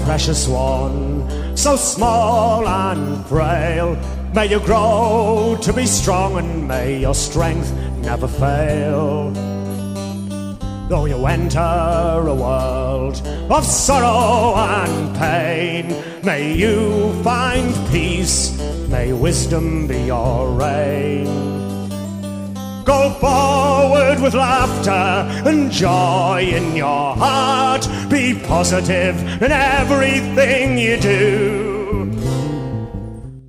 precious one, so small and frail. May you grow to be strong, and may your strength never fail. Though you enter a world of sorrow and pain, may you find peace, may wisdom be your reign. Go forward with laughter and joy in your heart. Be positive in everything you do.